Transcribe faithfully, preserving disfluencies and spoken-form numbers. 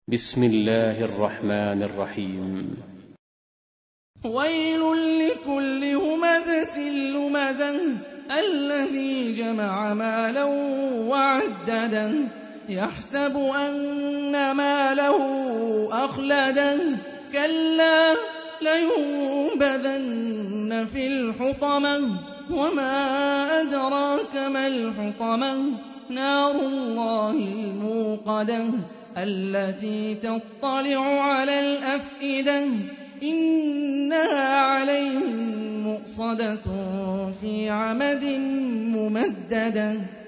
بسم الله الرحمن الرحيم. ويل لكل همزة لمزة الذي جمع مالا وعدده يحسب أن ماله أخلده كلا لينبذن في الحطمة وما أدراك ما الحطمة نار الله الموقدة التي تطلع على الأفئدة إنها عليهم مؤصدة في عمد ممددة